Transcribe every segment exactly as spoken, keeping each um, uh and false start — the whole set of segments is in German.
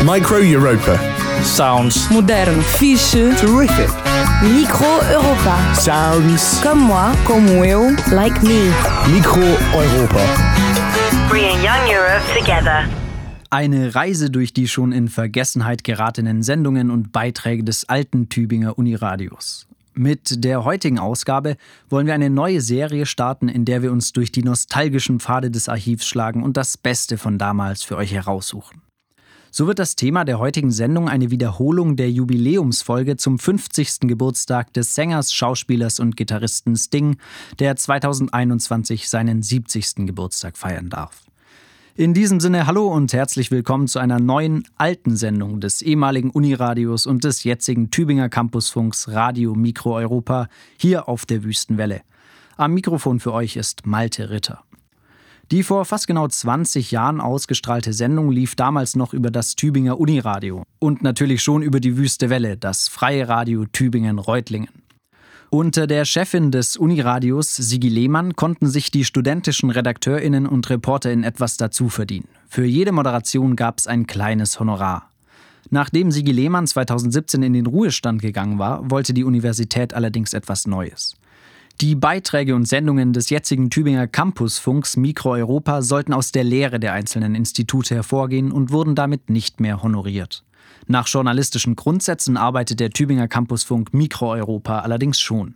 Micro Europa. Sounds Moderno. Fiche. Terrific. Micro Europa. Sounds. Comme moi. como eu. Like me. Micro Europa. Bringing young Europe together. Eine Reise durch die schon in Vergessenheit geratenen Sendungen und Beiträge des alten Tübinger Uniradios. Mit der heutigen Ausgabe wollen wir eine neue Serie starten, in der wir uns durch die nostalgischen Pfade des Archivs schlagen und das Beste von damals für euch heraussuchen. So wird das Thema der heutigen Sendung eine Wiederholung der Jubiläumsfolge zum fünfzigsten Geburtstag des Sängers, Schauspielers und Gitarristen Sting, der zweitausendeinundzwanzig seinen siebzigsten Geburtstag feiern darf. In diesem Sinne hallo und herzlich willkommen zu einer neuen, alten Sendung des ehemaligen Uniradios und des jetzigen Tübinger Campusfunks Radio Micro Europa hier auf der Wüstenwelle. Am Mikrofon für euch ist Malte Ritter. Die vor fast genau zwanzig Jahren ausgestrahlte Sendung lief damals noch über das Tübinger Uniradio und natürlich schon über die Wüste Welle, das freie Radio Tübingen-Reutlingen. Unter der Chefin des Uniradios, Sigi Lehmann, konnten sich die studentischen RedakteurInnen und ReporterInnen etwas dazu verdienen. Für jede Moderation gab es ein kleines Honorar. Nachdem Sigi Lehmann zweitausendsiebzehn in den Ruhestand gegangen war, wollte die Universität allerdings etwas Neues. Die Beiträge und Sendungen des jetzigen Tübinger Campusfunks Micro Europa sollten aus der Lehre der einzelnen Institute hervorgehen und wurden damit nicht mehr honoriert. Nach journalistischen Grundsätzen arbeitet der Tübinger Campusfunk Micro Europa allerdings schon.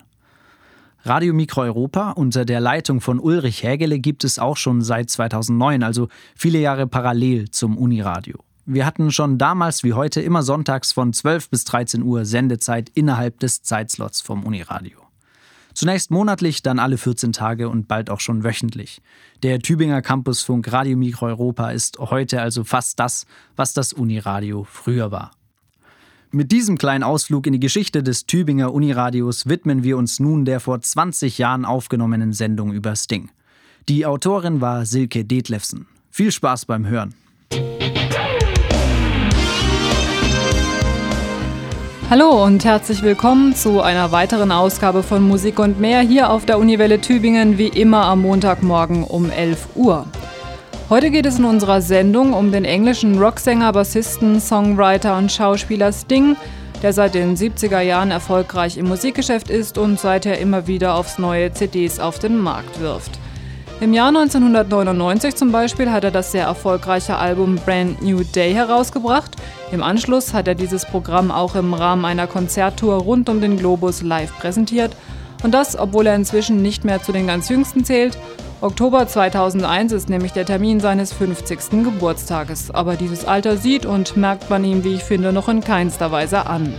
Radio Micro Europa unter der Leitung von Ulrich Hägele gibt es auch schon seit zweitausendneun, also viele Jahre parallel zum Uniradio. Wir hatten schon damals wie heute immer sonntags von zwölf bis dreizehn Uhr Sendezeit innerhalb des Zeitslots vom Uniradio. Zunächst monatlich, dann alle vierzehn Tage und bald auch schon wöchentlich. Der Tübinger Campusfunk Radio Micro Europa ist heute also fast das, was das Uniradio früher war. Mit diesem kleinen Ausflug in die Geschichte des Tübinger Uniradios widmen wir uns nun der vor zwanzig Jahren aufgenommenen Sendung über Sting. Die Autorin war Silke Detlefsen. Viel Spaß beim Hören. Hallo und herzlich willkommen zu einer weiteren Ausgabe von Musik und mehr hier auf der Uniwelle Tübingen, wie immer am Montagmorgen um elf Uhr. Heute geht es in unserer Sendung um den englischen Rocksänger, Bassisten, Songwriter und Schauspieler Sting, der seit den siebziger Jahren erfolgreich im Musikgeschäft ist und seither immer wieder aufs neue C Ds auf den Markt wirft. Im Jahr neunzehnhundertneunundneunzig zum Beispiel hat er das sehr erfolgreiche Album Brand New Day herausgebracht. Im Anschluss hat er dieses Programm auch im Rahmen einer Konzerttour rund um den Globus live präsentiert. Und das, obwohl er inzwischen nicht mehr zu den ganz Jüngsten zählt. Oktober zweitausendeins ist nämlich der Termin seines fünfzigsten Geburtstages. Aber dieses Alter sieht und merkt man ihm, wie ich finde, noch in keinster Weise an.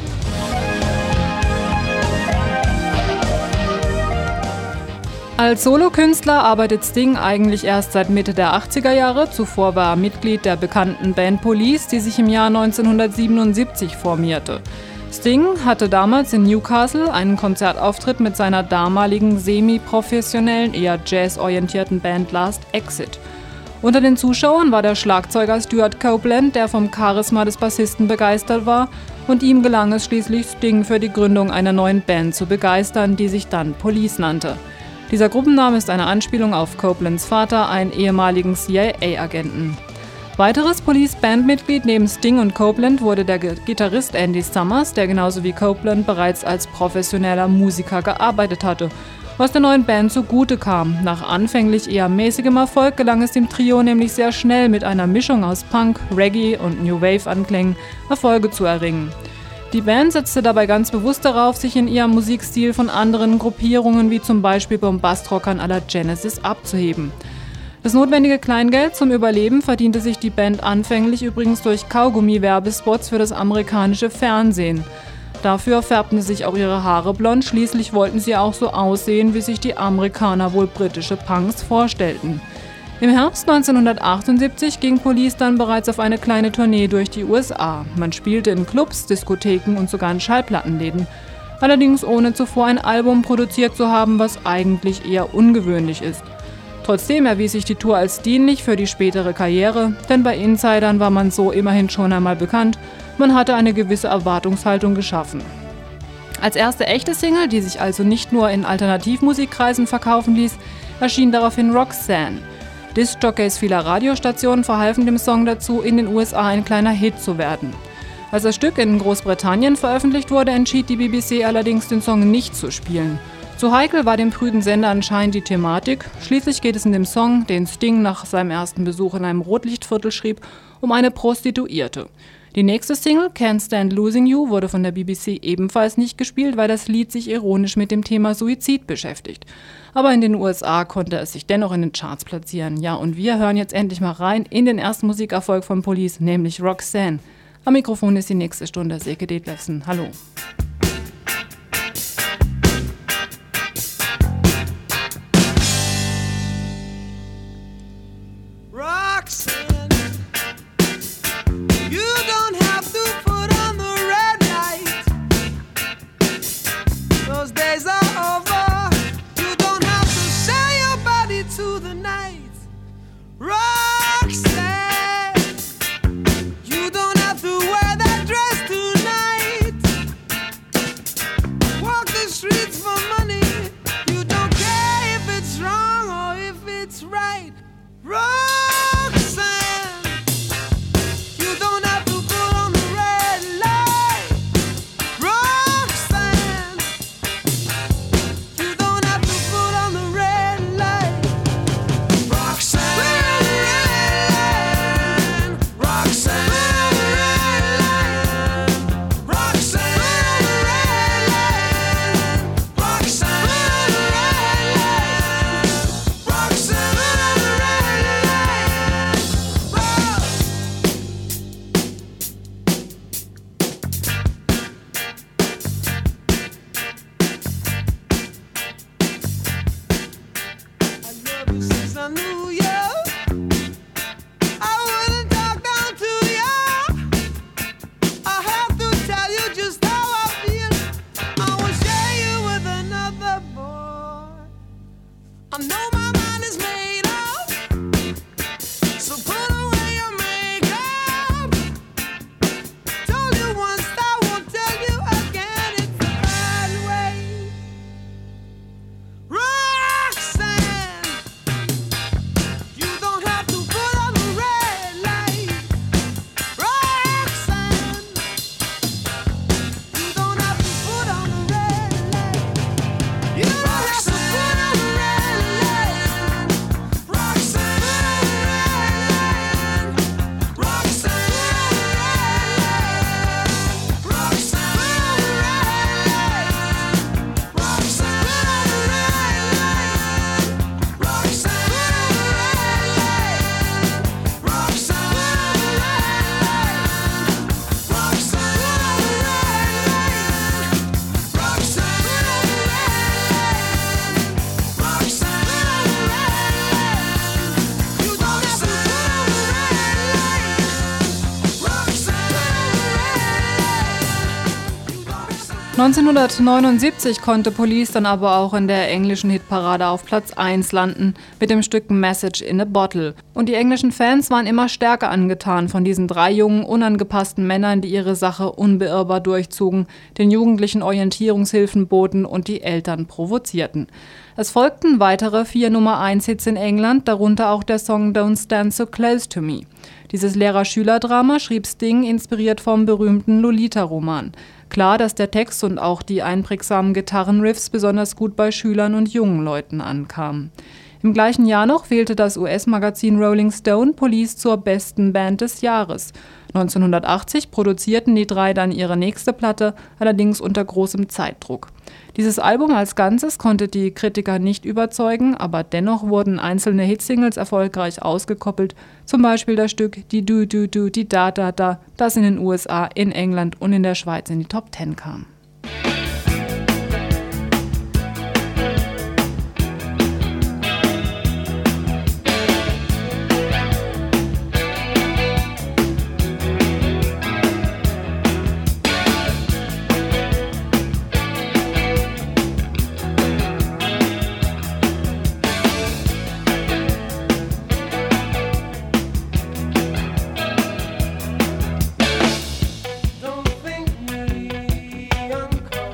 Als Solokünstler arbeitet Sting eigentlich erst seit Mitte der achtziger Jahre. Zuvor war er Mitglied der bekannten Band Police, die sich im Jahr neunzehnhundertsiebenundsiebzig formierte. Sting hatte damals in Newcastle einen Konzertauftritt mit seiner damaligen semi-professionellen, eher jazzorientierten Band Last Exit. Unter den Zuschauern war der Schlagzeuger Stuart Copeland, der vom Charisma des Bassisten begeistert war, und ihm gelang es schließlich, Sting für die Gründung einer neuen Band zu begeistern, die sich dann Police nannte. Dieser Gruppenname ist eine Anspielung auf Copelands Vater, einen ehemaligen C I A-Agenten. Weiteres Police-Bandmitglied neben Sting und Copeland wurde der Gitarrist Andy Summers, der genauso wie Copeland bereits als professioneller Musiker gearbeitet hatte, was der neuen Band zugute kam. Nach anfänglich eher mäßigem Erfolg gelang es dem Trio nämlich sehr schnell mit einer Mischung aus Punk, Reggae und New Wave-Anklängen Erfolge zu erringen. Die Band setzte dabei ganz bewusst darauf, sich in ihrem Musikstil von anderen Gruppierungen wie zum Beispiel Bombastrockern à la Genesis abzuheben. Das notwendige Kleingeld zum Überleben verdiente sich die Band anfänglich übrigens durch Kaugummi-Werbespots für das amerikanische Fernsehen. Dafür färbten sie sich auch ihre Haare blond, schließlich wollten sie auch so aussehen, wie sich die Amerikaner wohl britische Punks vorstellten. Im Herbst neunzehnhundertachtundsiebzig ging Police dann bereits auf eine kleine Tournee durch die U S A. Man spielte in Clubs, Diskotheken und sogar in Schallplattenläden. Allerdings ohne zuvor ein Album produziert zu haben, was eigentlich eher ungewöhnlich ist. Trotzdem erwies sich die Tour als dienlich für die spätere Karriere, denn bei Insidern war man so immerhin schon einmal bekannt, man hatte eine gewisse Erwartungshaltung geschaffen. Als erste echte Single, die sich also nicht nur in Alternativmusikkreisen verkaufen ließ, erschien daraufhin Roxanne. Diskjockeys vieler Radiostationen verhalfen dem Song dazu, in den U S A ein kleiner Hit zu werden. Als das Stück in Großbritannien veröffentlicht wurde, entschied die B B C allerdings, den Song nicht zu spielen. Zu heikel war dem prüden Sender anscheinend die Thematik. Schließlich geht es in dem Song, den Sting nach seinem ersten Besuch in einem Rotlichtviertel schrieb, um eine Prostituierte. Die nächste Single, Can't Stand Losing You, wurde von der B B C ebenfalls nicht gespielt, weil das Lied sich ironisch mit dem Thema Suizid beschäftigt. Aber in den U S A konnte es sich dennoch in den Charts platzieren. Ja, und wir hören jetzt endlich mal rein in den ersten Musikerfolg von Police, nämlich Roxanne. Am Mikrofon ist die nächste Stunde Silke Detlefsen. Hallo. neunzehnhundertneunundsiebzig konnte Police dann aber auch in der englischen Hitparade auf Platz eins landen mit dem Stück Message in a Bottle. Und die englischen Fans waren immer stärker angetan von diesen drei jungen, unangepassten Männern, die ihre Sache unbeirrbar durchzogen, den Jugendlichen Orientierungshilfen boten und die Eltern provozierten. Es folgten weitere vier Nummer eins Hits in England, darunter auch der Song Don't Stand So Close to Me. Dieses Lehrer-Schüler-Drama schrieb Sting, inspiriert vom berühmten Lolita-Roman. Klar, dass der Text und auch die einprägsamen Gitarrenriffs besonders gut bei Schülern und jungen Leuten ankamen. Im gleichen Jahr noch wählte das U S-Magazin Rolling Stone Police zur besten Band des Jahres. neunzehnhundertachtzig produzierten die drei dann ihre nächste Platte, allerdings unter großem Zeitdruck. Dieses Album als Ganzes konnte die Kritiker nicht überzeugen, aber dennoch wurden einzelne Hitsingles erfolgreich ausgekoppelt, zum Beispiel das Stück Die Du Du Du Die Da Da Da, das in den U S A, in England und in der Schweiz in die Top Ten kam. Don't think me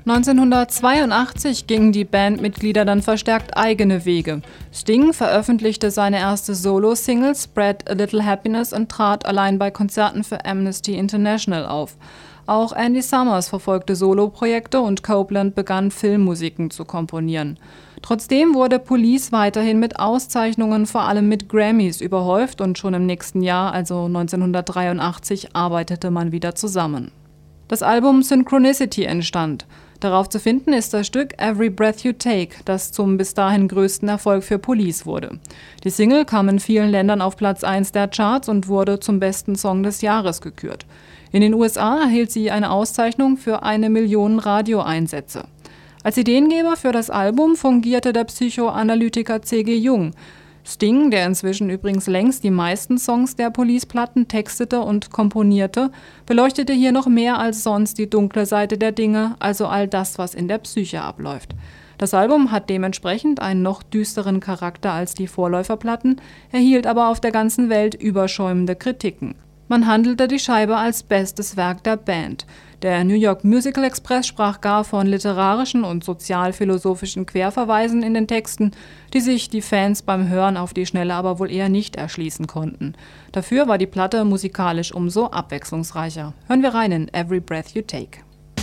neunzehnhundertzweiundachtzig gingen die Bandmitglieder dann verstärkt eigene Wege. Sting veröffentlichte seine erste Solo-Single Spread a Little Happiness und trat allein bei Konzerten für Amnesty International auf. Auch Andy Summers verfolgte Soloprojekte und Copeland begann Filmmusiken zu komponieren. Trotzdem wurde Police weiterhin mit Auszeichnungen, vor allem mit Grammys, überhäuft und schon im nächsten Jahr, also neunzehnhundertdreiundachtzig, arbeitete man wieder zusammen. Das Album Synchronicity entstand. Darauf zu finden ist das Stück Every Breath You Take, das zum bis dahin größten Erfolg für Police wurde. Die Single kam in vielen Ländern auf Platz eins der Charts und wurde zum besten Song des Jahres gekürt. In den U S A erhielt sie eine Auszeichnung für eine Million Radioeinsätze. Als Ideengeber für das Album fungierte der Psychoanalytiker C G Jung. Sting, der inzwischen übrigens längst die meisten Songs der Police-Platten textete und komponierte, beleuchtete hier noch mehr als sonst die dunkle Seite der Dinge, also all das, was in der Psyche abläuft. Das Album hat dementsprechend einen noch düsteren Charakter als die Vorläuferplatten, erhielt aber auf der ganzen Welt überschäumende Kritiken. Man handelte die Scheibe als bestes Werk der Band. Der New York Musical Express sprach gar von literarischen und sozialphilosophischen Querverweisen in den Texten, die sich die Fans beim Hören auf die Schnelle aber wohl eher nicht erschließen konnten. Dafür war die Platte musikalisch umso abwechslungsreicher. Hören wir rein in Every Breath You Take.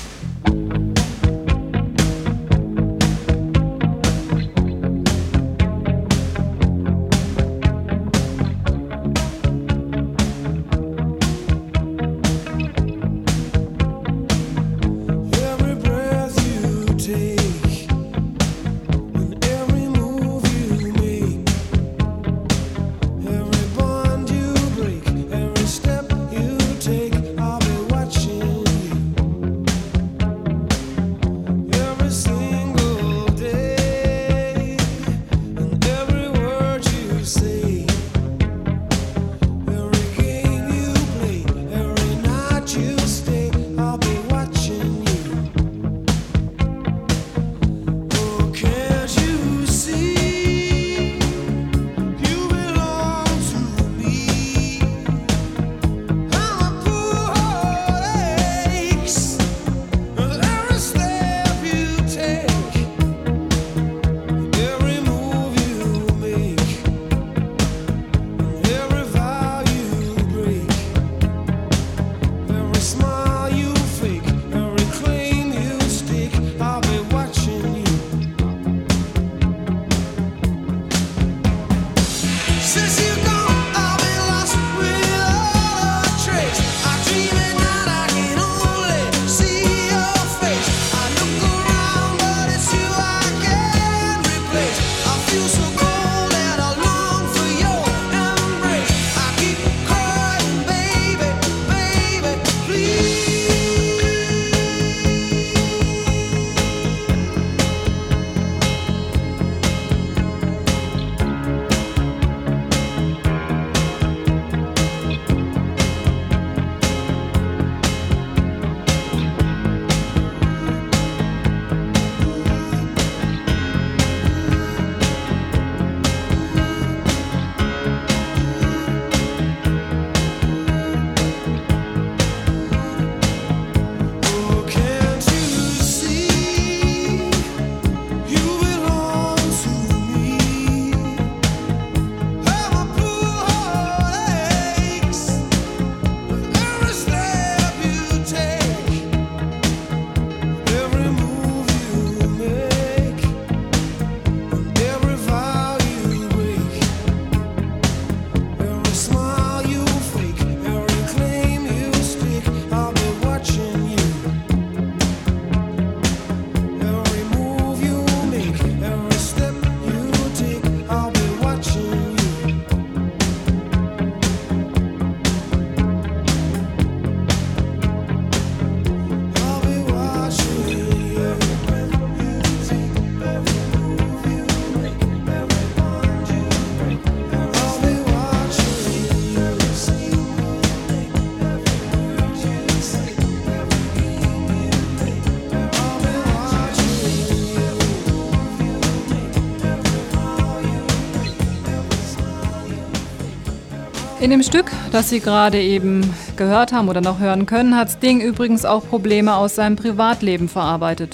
In dem Stück, das Sie gerade eben gehört haben oder noch hören können, hat Sting übrigens auch Probleme aus seinem Privatleben verarbeitet.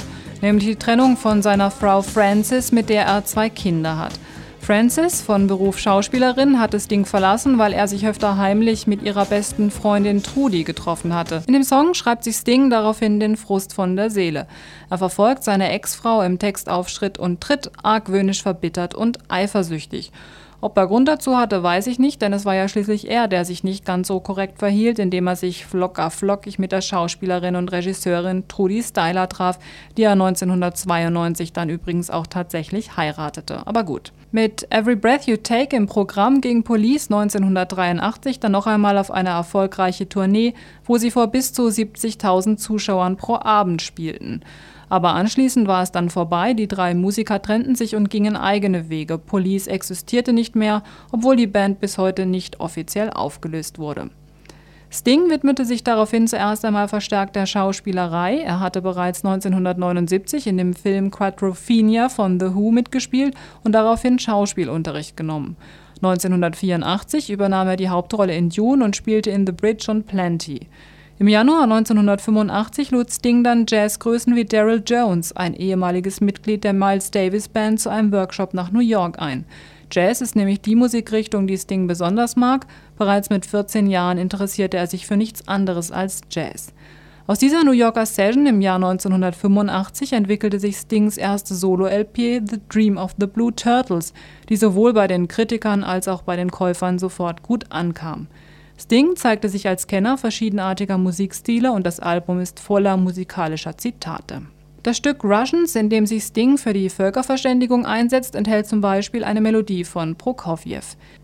nämlich die Trennung von seiner Frau Frances, mit der er zwei Kinder hat. Frances, von Beruf Schauspielerin, hatte Sting verlassen, weil er sich öfter heimlich mit ihrer besten Freundin Trudy getroffen hatte. In dem Song schreibt sich Sting daraufhin den Frust von der Seele. Er verfolgt seine Ex-Frau im Textaufschritt und tritt argwöhnisch verbittert und eifersüchtig. Ob er Grund dazu hatte, weiß ich nicht, denn es war ja schließlich er, der sich nicht ganz so korrekt verhielt, indem er sich flocker-flockig mit der Schauspielerin und Regisseurin Trudy Styler traf, die er neunzehnhundertzweiundneunzig dann übrigens auch tatsächlich heiratete. Aber gut. Mit Every Breath You Take im Programm ging Police neunzehnhundertdreiundachtzig dann noch einmal auf eine erfolgreiche Tournee, wo sie vor bis zu siebzigtausend Zuschauern pro Abend spielten. Aber anschließend war es dann vorbei, die drei Musiker trennten sich und gingen eigene Wege. Police existierte nicht mehr, obwohl die Band bis heute nicht offiziell aufgelöst wurde. Sting widmete sich daraufhin zuerst einmal verstärkt der Schauspielerei. Er hatte bereits neunzehnhundertneunundsiebzig in dem Film Quadrophenia von The Who mitgespielt und daraufhin Schauspielunterricht genommen. neunzehnhundertvierundachtzig übernahm er die Hauptrolle in Dune und spielte in The Bridge und Plenty. Im Januar neunzehnhundertfünfundachtzig lud Sting dann Jazzgrößen wie Daryl Jones, ein ehemaliges Mitglied der Miles Davis Band, zu einem Workshop nach New York ein. Jazz ist nämlich die Musikrichtung, die Sting besonders mag. Bereits mit vierzehn Jahren interessierte er sich für nichts anderes als Jazz. Aus dieser New Yorker Session im Jahr neunzehnhundertfünfundachtzig entwickelte sich Stings erste Solo-L P The Dream of the Blue Turtles, die sowohl bei den Kritikern als auch bei den Käufern sofort gut ankam. Sting zeigte sich als Kenner verschiedenartiger Musikstile und das Album ist voller musikalischer Zitate. Das Stück Russians, in dem sich Sting für die Völkerverständigung einsetzt, enthält zum Beispiel eine Melodie von Prokofjew.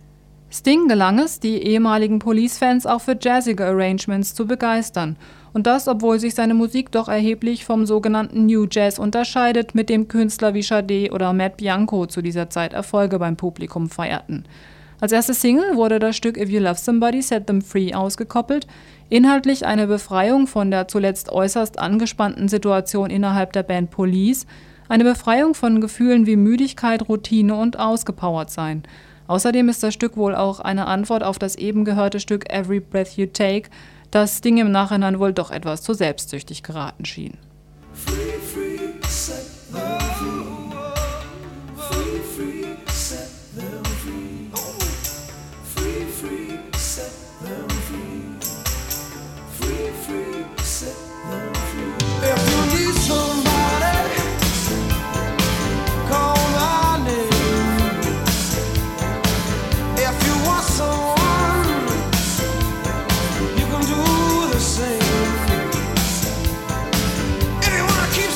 Sting gelang es, die ehemaligen Police-Fans auch für jazzige Arrangements zu begeistern. Und das, obwohl sich seine Musik doch erheblich vom sogenannten New Jazz unterscheidet, mit dem Künstler wie Sade oder Matt Bianco zu dieser Zeit Erfolge beim Publikum feierten. Als erste Single wurde das Stück If You Love Somebody, Set Them Free ausgekoppelt, inhaltlich eine Befreiung von der zuletzt äußerst angespannten Situation innerhalb der Band Police, eine Befreiung von Gefühlen wie Müdigkeit, Routine und Ausgepowertsein. Außerdem ist das Stück wohl auch eine Antwort auf das eben gehörte Stück Every Breath You Take, das Sting im Nachhinein wohl doch etwas zu selbstsüchtig geraten schien. Free, free, set them free. Free, free, set them free. Free, free, set them free. Free, free, set them free. If you need somebody, call my name. If you want someone, you can do the same. If you wanna keep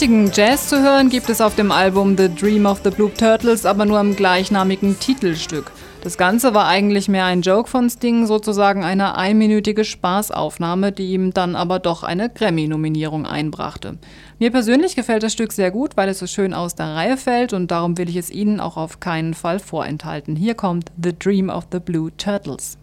richtigen Jazz zu hören gibt es auf dem Album The Dream of the Blue Turtles, aber nur im gleichnamigen Titelstück. Das Ganze war eigentlich mehr ein Joke von Sting, sozusagen eine einminütige Spaßaufnahme, die ihm dann aber doch eine Grammy-Nominierung einbrachte. Mir persönlich gefällt das Stück sehr gut, weil es so schön aus der Reihe fällt und darum will ich es Ihnen auch auf keinen Fall vorenthalten. Hier kommt The Dream of the Blue Turtles.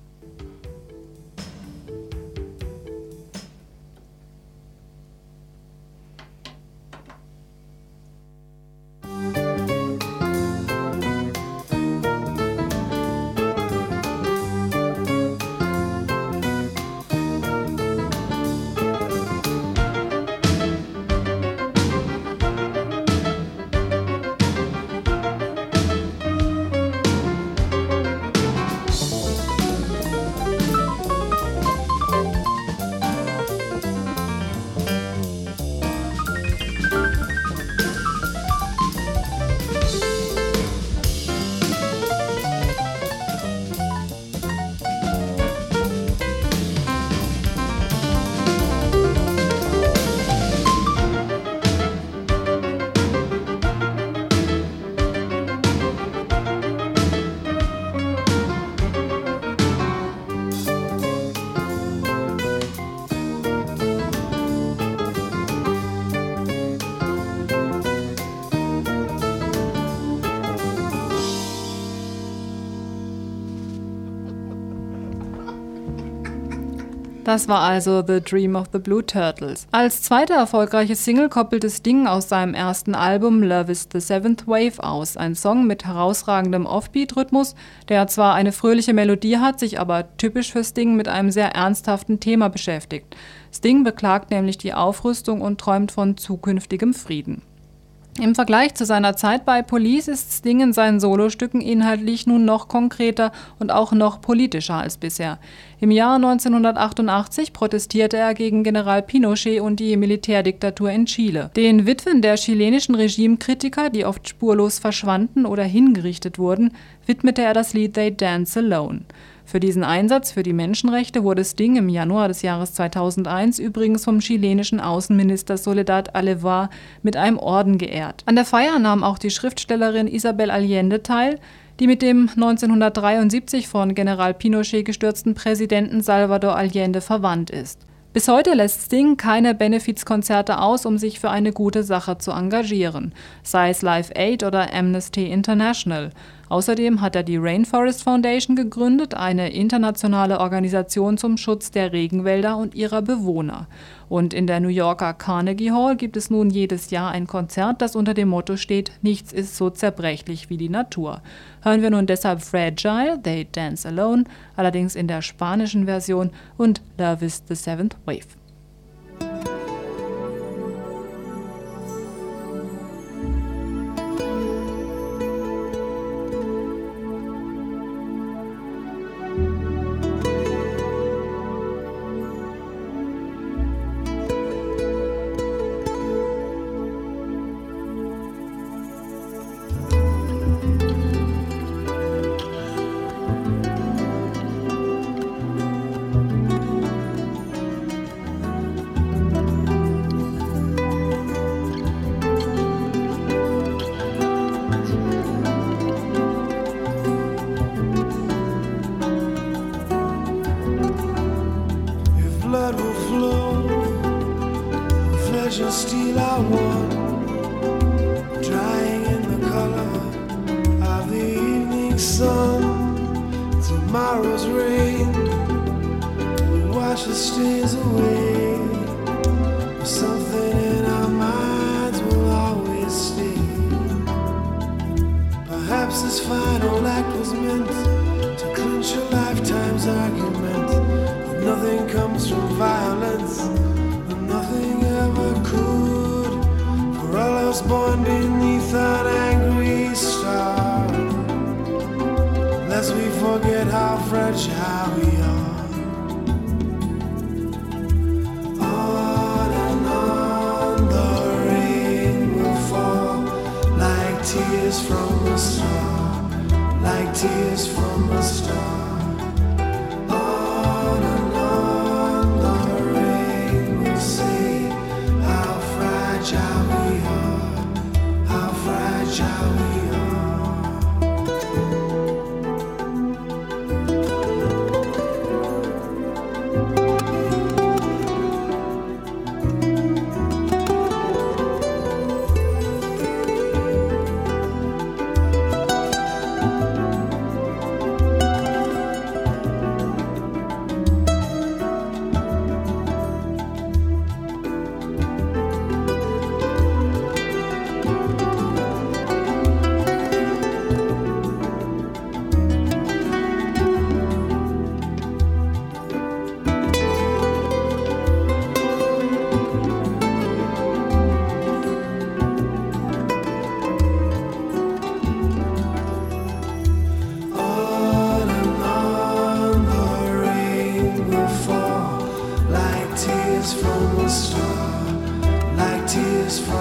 Das war also The Dream of the Blue Turtles. Als zweite erfolgreiche Single koppelte Sting aus seinem ersten Album Love is the Seventh Wave aus. Ein Song mit herausragendem Offbeat-Rhythmus, der zwar eine fröhliche Melodie hat, sich aber typisch für Sting mit einem sehr ernsthaften Thema beschäftigt. Sting beklagt nämlich die Aufrüstung und träumt von zukünftigem Frieden. Im Vergleich zu seiner Zeit bei Police ist Sting in seinen Solostücken inhaltlich nun noch konkreter und auch noch politischer als bisher. Im Jahr neunzehnhundertachtundachtzig protestierte er gegen General Pinochet und die Militärdiktatur in Chile. Den Witwen der chilenischen Regimekritiker, die oft spurlos verschwanden oder hingerichtet wurden, widmete er das Lied They Dance Alone. Für diesen Einsatz für die Menschenrechte wurde Sting im Januar des Jahres zweitausendeins übrigens vom chilenischen Außenminister Soledad Alvear mit einem Orden geehrt. An der Feier nahm auch die Schriftstellerin Isabel Allende teil, die mit dem neunzehnhundertdreiundsiebzig von General Pinochet gestürzten Präsidenten Salvador Allende verwandt ist. Bis heute lässt Sting keine Benefizkonzerte aus, um sich für eine gute Sache zu engagieren, sei es Live Aid oder Amnesty International. Außerdem hat er die Rainforest Foundation gegründet, eine internationale Organisation zum Schutz der Regenwälder und ihrer Bewohner. Und in der New Yorker Carnegie Hall gibt es nun jedes Jahr ein Konzert, das unter dem Motto steht: Nichts ist so zerbrechlich wie die Natur. Hören wir nun deshalb Fragile, They Dance Alone, allerdings in der spanischen Version, und Love is the Seventh Wave. Steel I want, drying in the color of the evening sun. Tomorrow's rain will wash the stains away. Something in our minds will always stay. Perhaps this final act was meant to clinch a lifetime's argument, that nothing comes from violence. Nothing ever could, for all of us born beneath an angry star. Lest we forget how fragile we are. On and on.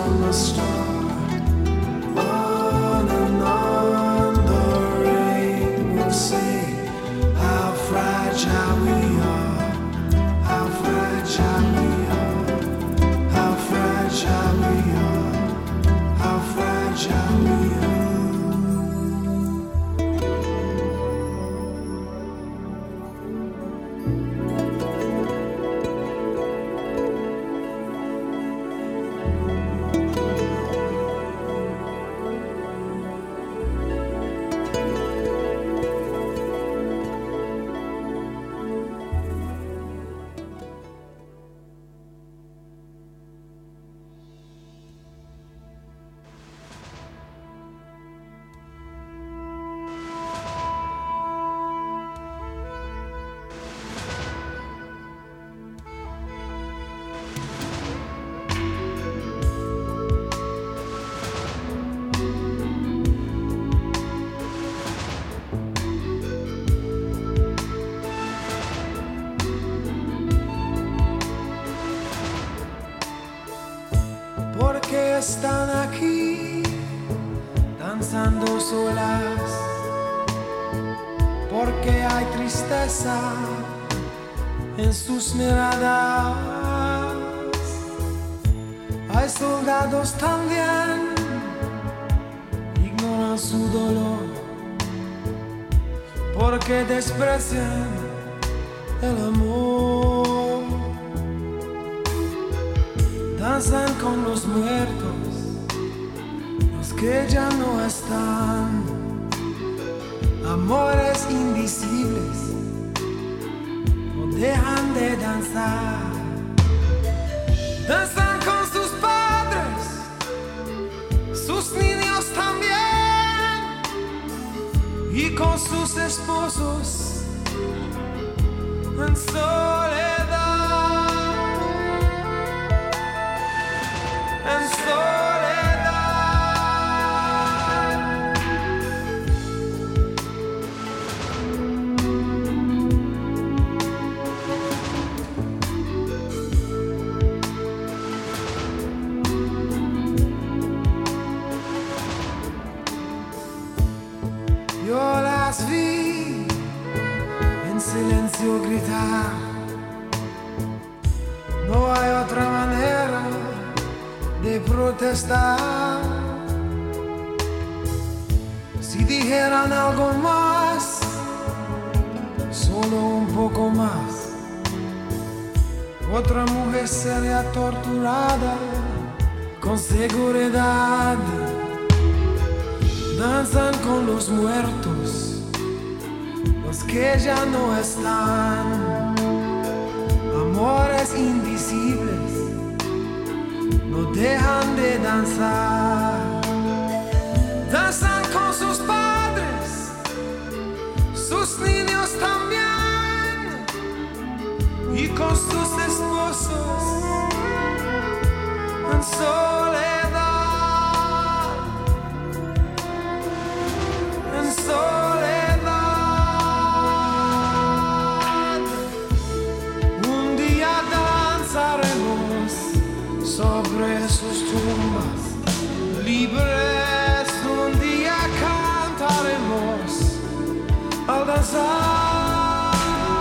from the start. On and on the rain will say how fragile we are, how fragile we are, how fragile we are, how fragile we are. Porque están aquí danzando solas, porque hay tristeza en sus miradas. Hay soldados también, ignoran su dolor, porque desprecian el amor. Danzan con los muertos, los que ya no están. Amores invisibles no dejan de danzar. Danzan con sus padres, sus niños también, y con sus esposos en soledad. En soledad. Yo las vi en silencio gritar. No hay otra manera de protestar. Si dijeran algo más, solo un poco más, otra mujer sería torturada con seguridad. Danzan con los muertos, los que ya no están. Amores invisibles no dejan de danzar. Danzan con sus padres, sus niños también, y con sus esposos en soledad, en soledad. Un día danzaremos sobre sus tumbas, libres un día cantaremos al danzar.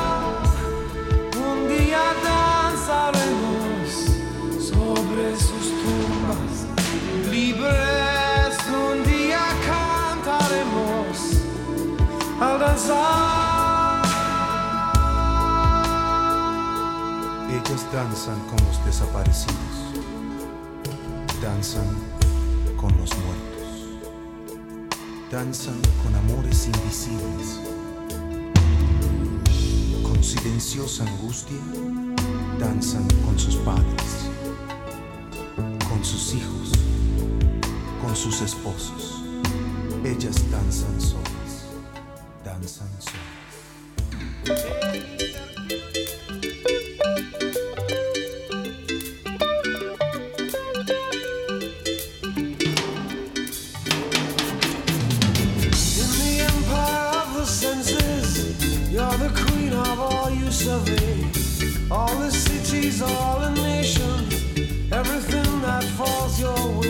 Un día danzaremos sobre sus tumbas, libres un día cantaremos al danzar. Ellas danzan con los desaparecidos, danzan con los muertos, danzan con amores invisibles, con silenciosa angustia, danzan con sus padres, con sus hijos, con sus esposos. Ellas danzan solas, danzan solas. All the cities, all the nations, everything that falls your way.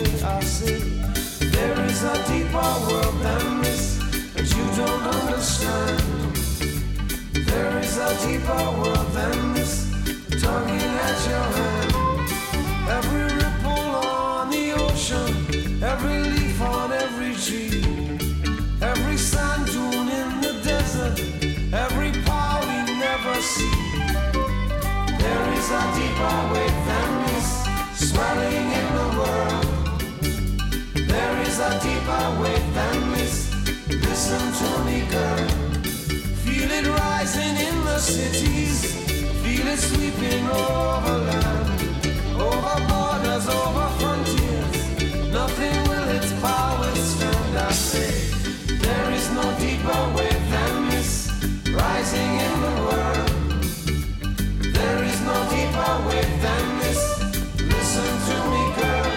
deeper world than this that you don't understand. There is a deeper world than this, tugging at your hand. Every ripple on the ocean, every leaf on every tree, every sand dune in the desert, every power we never see. There is a deeper wave than this, swelling in the world. There is a deeper wave than this, listen to me girl. Feel it rising in the cities, feel it sweeping over land, over borders, over frontiers. Nothing will its power withstand, I say. There is no deeper wave than this, rising in the world. There is no deeper wave than this, listen to me girl.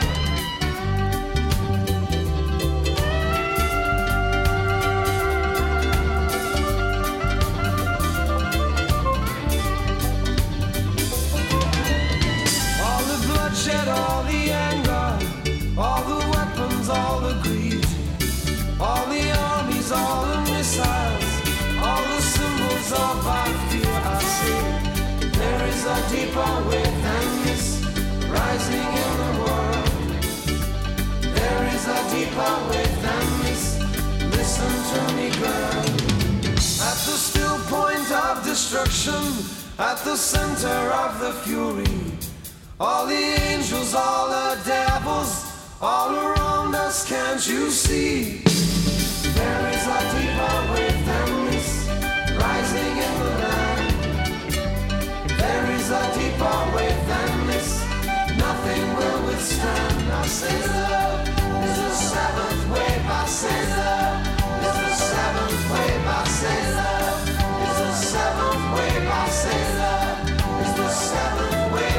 Shed all the anger, all the weapons, all the greed, all the armies, all the missiles, all the symbols of our fear. I say, there is a deeper wave than this, rising in the world. There is a deeper wave than this, listen to me girl. At the still point of destruction, at the center of the fury, all the angels, all the devils, all around us, can't you see? There is a deeper wave than this, rising in the land. There is a deeper wave than this, nothing will withstand. I say love is the seventh wave, I say love is the seventh wave, I say love is the seventh wave, I say love is the seventh wave.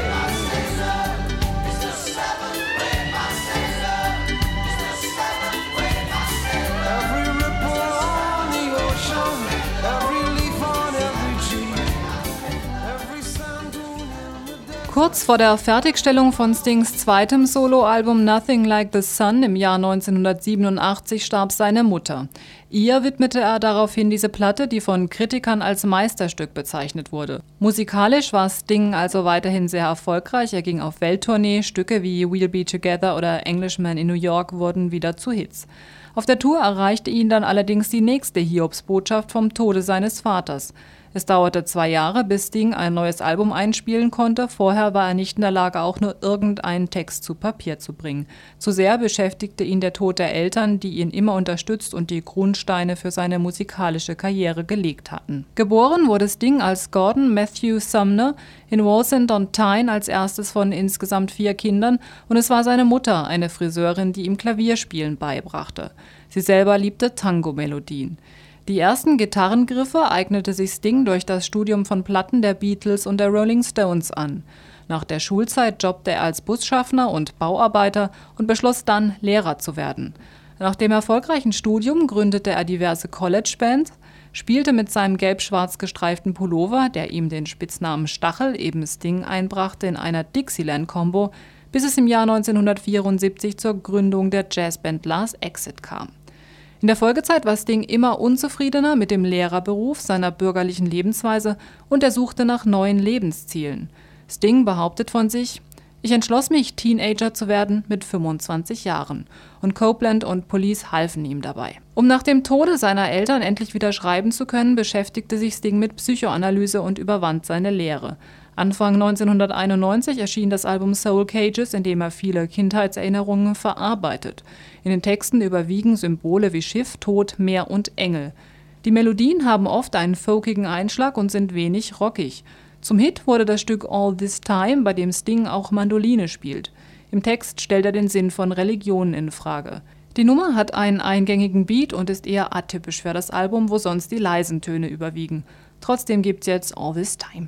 Kurz vor der Fertigstellung von Stings zweitem Soloalbum Nothing Like the Sun im Jahr neunzehnhundertsiebenundachtzig starb seine Mutter. Ihr widmete er daraufhin diese Platte, die von Kritikern als Meisterstück bezeichnet wurde. Musikalisch war Sting also weiterhin sehr erfolgreich. Er ging auf Welttournee, Stücke wie We'll Be Together oder Englishman in New York wurden wieder zu Hits. Auf der Tour erreichte ihn dann allerdings die nächste Hiobsbotschaft vom Tode seines Vaters. Es dauerte zwei Jahre, bis Sting ein neues Album einspielen konnte. Vorher war er nicht in der Lage, auch nur irgendeinen Text zu Papier zu bringen. Zu sehr beschäftigte ihn der Tod der Eltern, die ihn immer unterstützt und die Grundsteine für seine musikalische Karriere gelegt hatten. Geboren wurde Sting als Gordon Matthew Sumner in Wallsend-on-Tyne als erstes von insgesamt vier Kindern, und es war seine Mutter, eine Friseurin, die ihm Klavierspielen beibrachte. Sie selber liebte Tango-Melodien. Die ersten Gitarrengriffe eignete sich Sting durch das Studium von Platten der Beatles und der Rolling Stones an. Nach der Schulzeit jobbte er als Busschaffner und Bauarbeiter und beschloss dann, Lehrer zu werden. Nach dem erfolgreichen Studium gründete er diverse College-Bands, spielte mit seinem gelb-schwarz gestreiften Pullover, der ihm den Spitznamen Stachel, eben Sting, einbrachte, in einer Dixieland-Combo, bis es im Jahr neunzehnhundertvierundsiebzig zur Gründung der Jazzband Last Exit kam. In der Folgezeit war Sting immer unzufriedener mit dem Lehrerberuf, seiner bürgerlichen Lebensweise, und er suchte nach neuen Lebenszielen. Sting behauptet von sich: Ich entschloss mich, Teenager zu werden mit fünfundzwanzig Jahren. Und Copeland und Police halfen ihm dabei. Um nach dem Tode seiner Eltern endlich wieder schreiben zu können, beschäftigte sich Sting mit Psychoanalyse und überwand seine Lehre. Anfang neunzehnhunderteinundneunzig erschien das Album Soul Cages, in dem er viele Kindheitserinnerungen verarbeitet. In den Texten überwiegen Symbole wie Schiff, Tod, Meer und Engel. Die Melodien haben oft einen folkigen Einschlag und sind wenig rockig. Zum Hit wurde das Stück All This Time, bei dem Sting auch Mandoline spielt. Im Text stellt er den Sinn von Religionen in Frage. Die Nummer hat einen eingängigen Beat und ist eher atypisch für das Album, wo sonst die leisen Töne überwiegen. Trotzdem gibt's jetzt All This Time.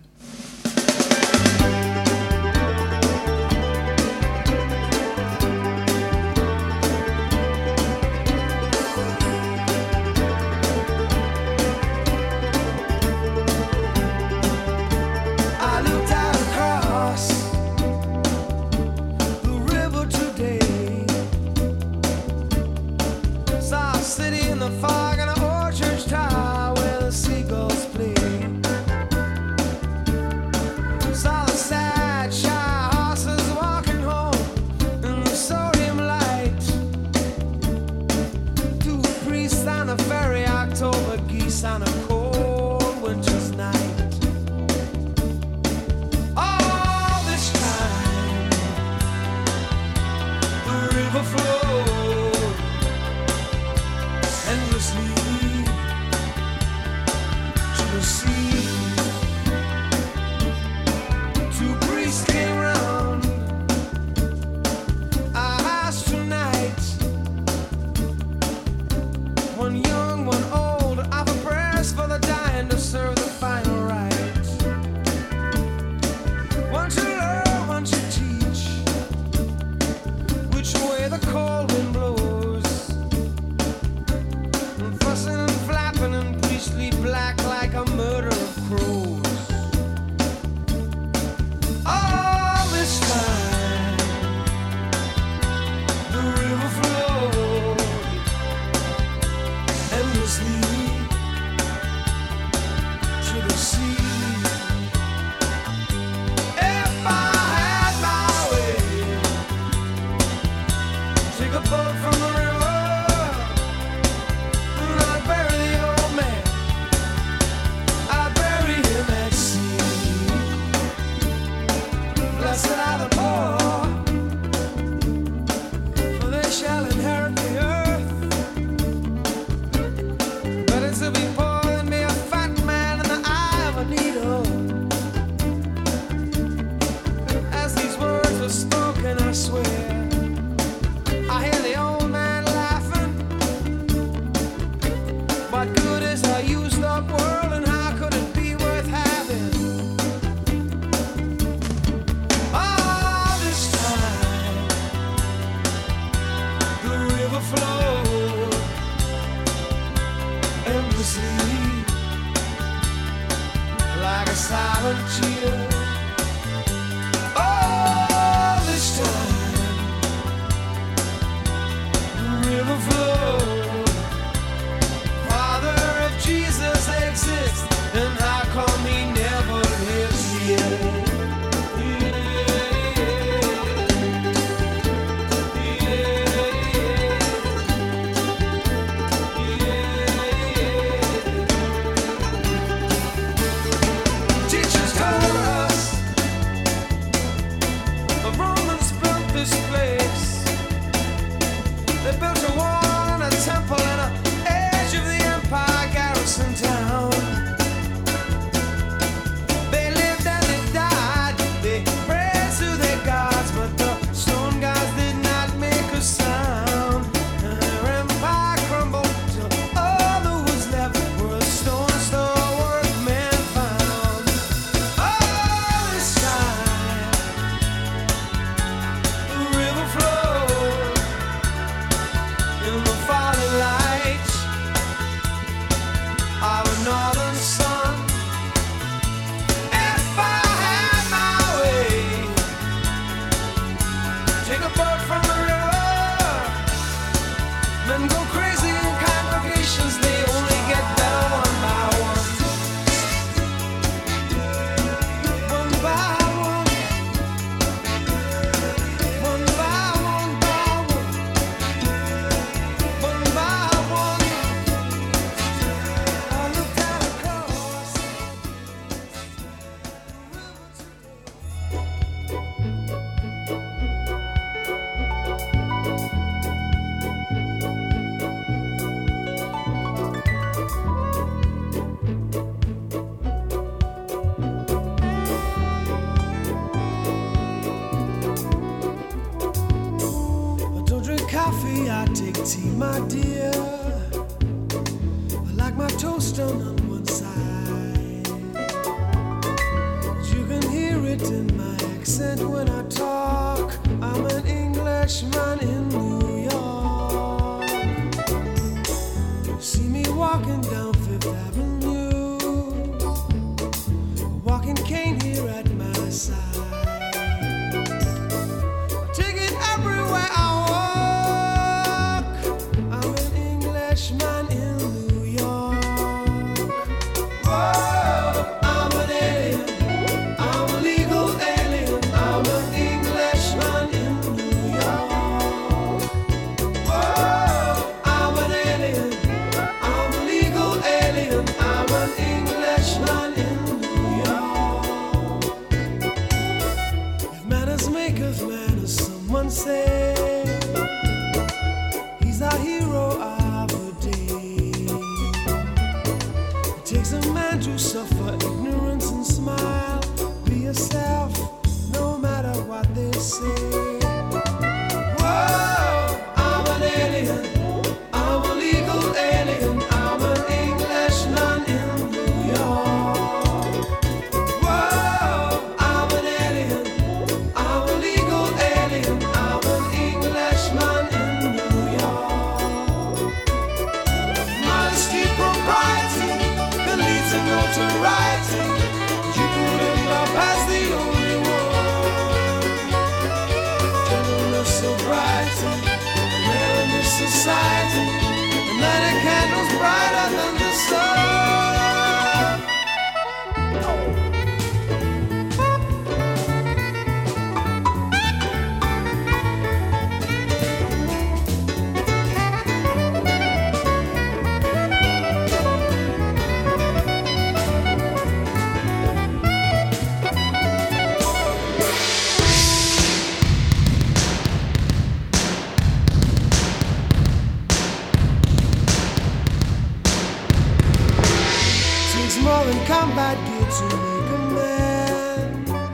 Side take tea, my dear. I like my toast done on one side. You can hear it in my accent when I talk. I'm an Englishman in New York. You see me walking down Fifth Avenue, a walking cane here at my side. Combat gear to make a man.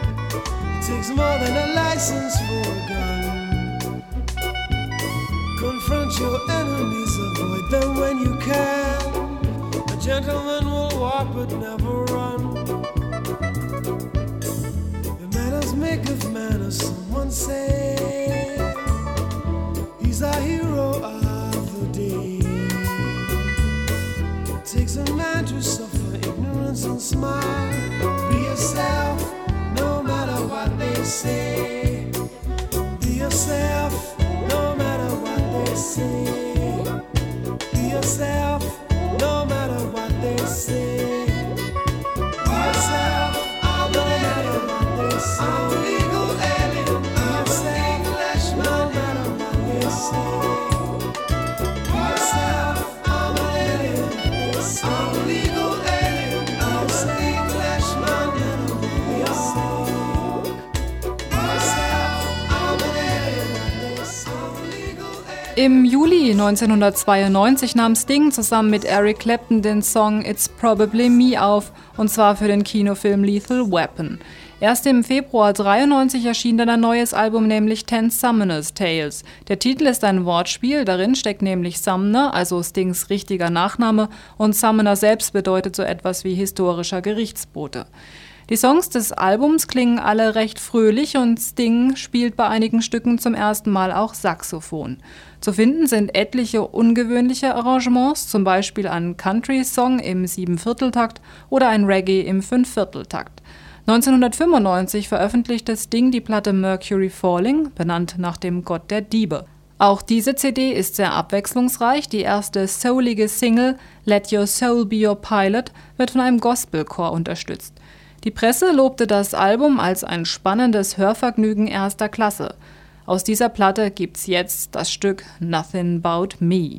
It takes more than a license for a gun. Confront your enemies, avoid them when you can. A gentleman will walk but never run. The manners make of manners, someone say. He's a hero of the day. It takes a man to suffer ignorance and smile. Be yourself, no matter what they say. Be yourself, no matter what they say. Be yourself, no matter what they say. Be yourself, no matter what they say. I'm a legal alien, I'm an Englishman, no matter what they say. Be yourself, I'm an alien, I'm a legal alien. Im Juli neunzehnhundertzweiundneunzig nahm Sting zusammen mit Eric Clapton den Song It's Probably Me auf, und zwar für den Kinofilm Lethal Weapon. Erst im Februar dreiundneunzig erschien dann ein neues Album, nämlich Ten Summoners Tales. Der Titel ist ein Wortspiel, darin steckt nämlich Sumner, also Stings richtiger Nachname, und Summoner selbst bedeutet so etwas wie historischer Gerichtsbote. Die Songs des Albums klingen alle recht fröhlich und Sting spielt bei einigen Stücken zum ersten Mal auch Saxophon. Zu finden sind etliche ungewöhnliche Arrangements, zum Beispiel ein Country-Song im Siebenvierteltakt oder ein Reggae im Fünfvierteltakt. neunzehnhundertfünfundneunzig veröffentlichte Sting die Platte Mercury Falling, benannt nach dem Gott der Diebe. Auch diese C D ist sehr abwechslungsreich. Die erste soulige Single Let Your Soul Be Your Pilot wird von einem Gospelchor unterstützt. Die Presse lobte das Album als ein spannendes Hörvergnügen erster Klasse. Aus dieser Platte gibt's jetzt das Stück Nothing About Me.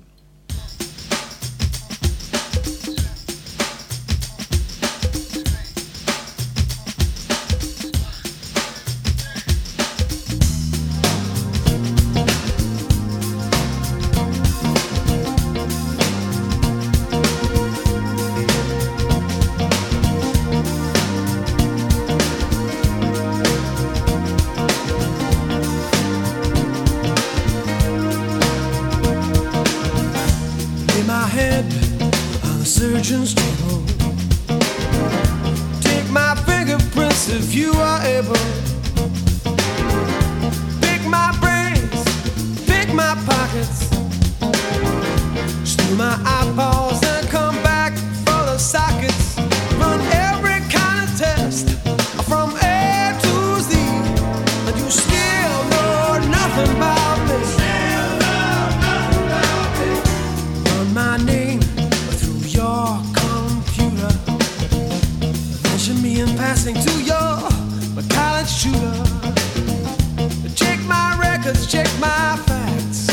label. Pick my brains, pick my pockets, steal my eyeballs and come back for the sockets. Run every kind of test from A to Z, and you still know nothing about me. Still know nothing about me. Run my name through your computer, mention me in passing to your college shooter. Check my records, check my facts,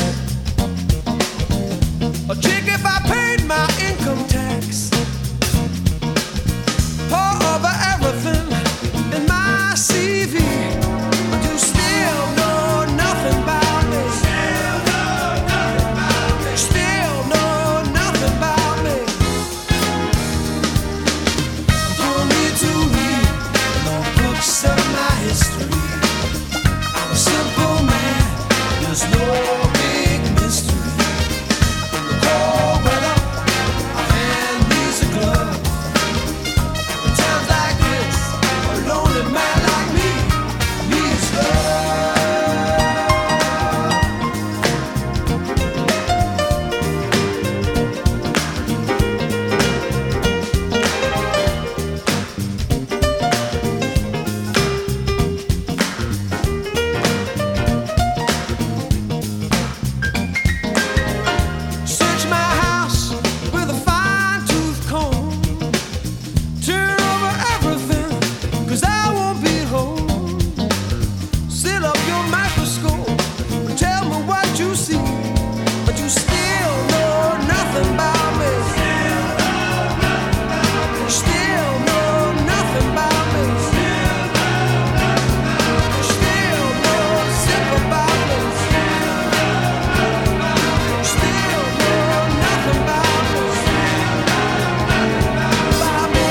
or check if I paid my income tax. Pour over everything in my C V, but you still know nothing about me. Still know nothing about me. Still know nothing about me. Don't need to read no books of my history. I'm a simple man, there's no big mystery. In the cold weather, a hand needs a glove. In times like this, a lonely man like me needs love. Search my house with a fine-tooth comb. Turn over everything, 'cause I won't be home. Set up your microscope and tell me what you see, but you still know nothing about me. Still know nothing about me. Still know nothing about me. Still know zip about me. Still know nothing about me. About me.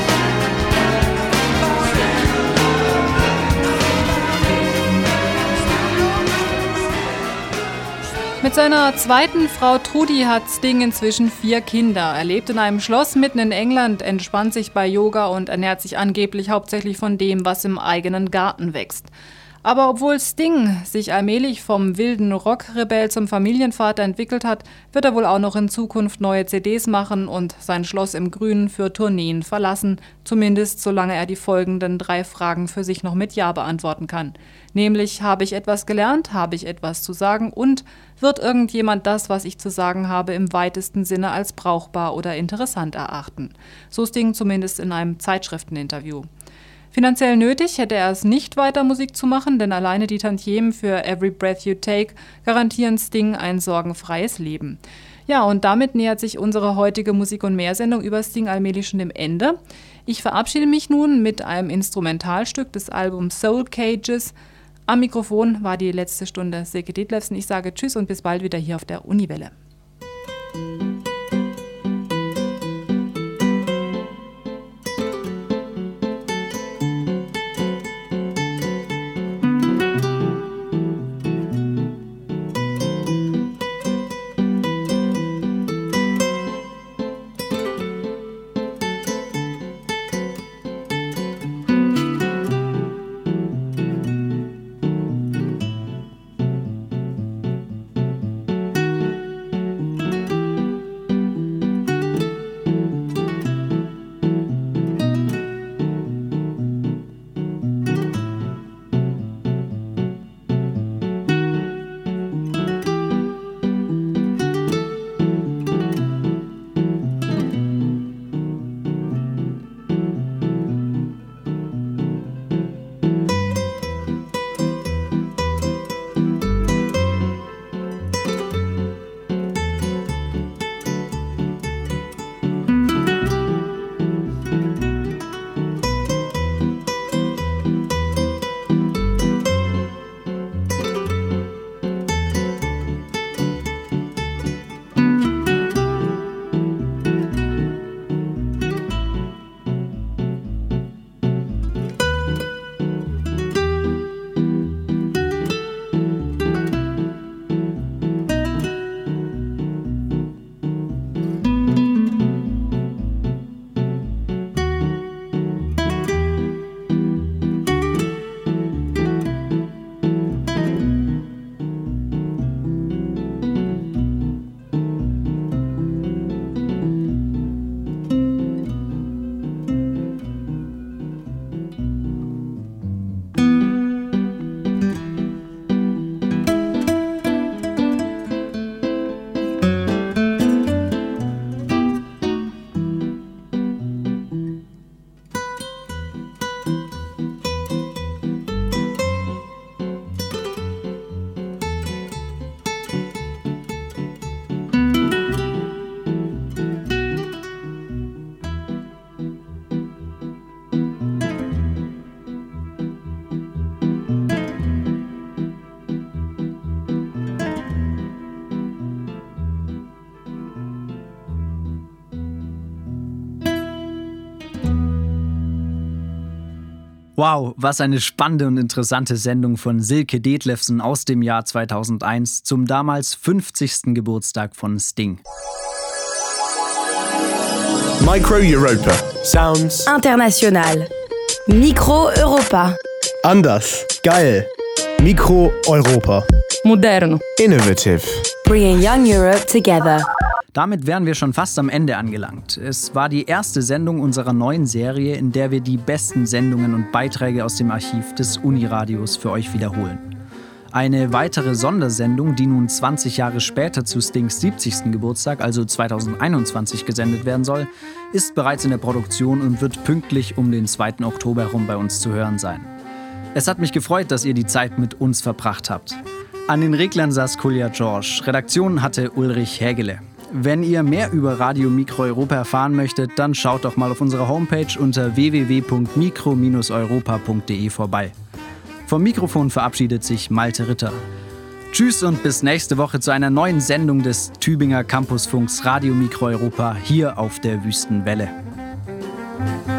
Mit seiner zweiten Frau Trudi hat Sting inzwischen vier Kinder. Er lebt in einem Schloss mitten in England, entspannt sich bei Yoga und ernährt sich angeblich hauptsächlich von dem, was im eigenen Garten wächst. Aber obwohl Sting sich allmählich vom wilden Rockrebell zum Familienvater entwickelt hat, wird er wohl auch noch in Zukunft neue C Ds machen und sein Schloss im Grünen für Tourneen verlassen. Zumindest solange er die folgenden drei Fragen für sich noch mit Ja beantworten kann. Nämlich, habe ich etwas gelernt, habe ich etwas zu sagen und wird irgendjemand das, was ich zu sagen habe, im weitesten Sinne als brauchbar oder interessant erachten. So Sting zumindest in einem Zeitschrifteninterview. Finanziell nötig hätte er es nicht, weiter Musik zu machen, denn alleine die Tantiemen für Every Breath You Take garantieren Sting ein sorgenfreies Leben. Ja, und damit nähert sich unsere heutige Musik- und Mehr-Sendung über Sting allmählich schon dem Ende. Ich verabschiede mich nun mit einem Instrumentalstück des Albums Soul Cages. Am Mikrofon war die letzte Stunde Silke Detlefsen. Ich sage Tschüss und bis bald wieder hier auf der Uniwelle. Wow, was eine spannende und interessante Sendung von Silke Detlefsen aus dem Jahr zweitausendeins zum damals fünfzigsten Geburtstag von Sting. Micro Europa. Sounds International. Micro Europa. anders. Geil. Micro Europa. Moderno. Innovative. Bringing young Europe together. Damit wären wir schon fast am Ende angelangt. Es war die erste Sendung unserer neuen Serie, in der wir die besten Sendungen und Beiträge aus dem Archiv des Uniradios für euch wiederholen. Eine weitere Sondersendung, die nun zwanzig Jahre später zu Stings siebzigsten Geburtstag, also zweitausendeinundzwanzig, gesendet werden soll, ist bereits in der Produktion und wird pünktlich um den zweiten Oktober herum bei uns zu hören sein. Es hat mich gefreut, dass ihr die Zeit mit uns verbracht habt. An den Reglern saß Kulja George, Redaktion hatte Ulrich Hägele. Wenn ihr mehr über Radio Micro Europa erfahren möchtet, dann schaut doch mal auf unserer Homepage unter w w w punkt micro Bindestrich europa punkt de vorbei. Vom Mikrofon verabschiedet sich Malte Ritter. Tschüss und bis nächste Woche zu einer neuen Sendung des Tübinger Campusfunks Radio Micro Europa hier auf der Wüstenwelle.